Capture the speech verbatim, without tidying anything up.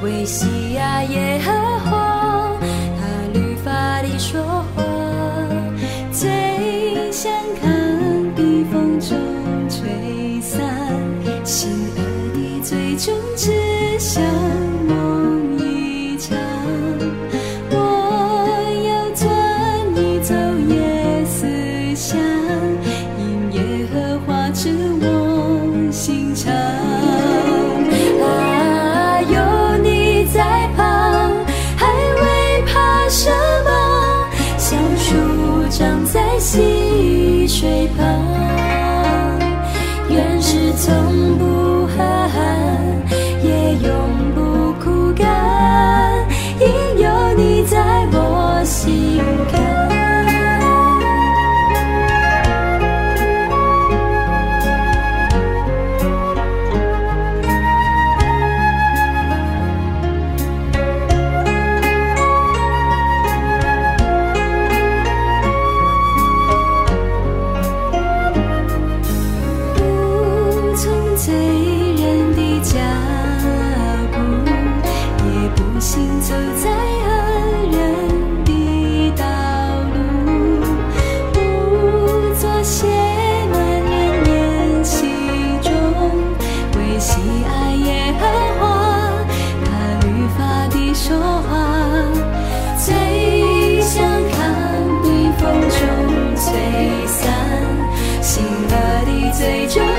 维系啊耶和华，他律法里说话，最想看避风中吹散，心儿的最终只想梦一场。我要专一走耶思想，因耶和华知我心肠。啊，有你在旁，还会怕什么？小树长在溪水旁，原是从不寒，也永不枯干，因有你在我心坎。罪人的脚步，也不行走在恶人的道路，不做亵慢人言其中，为喜爱耶和华，他律法的说话，最想看避风中吹散，心儿的最终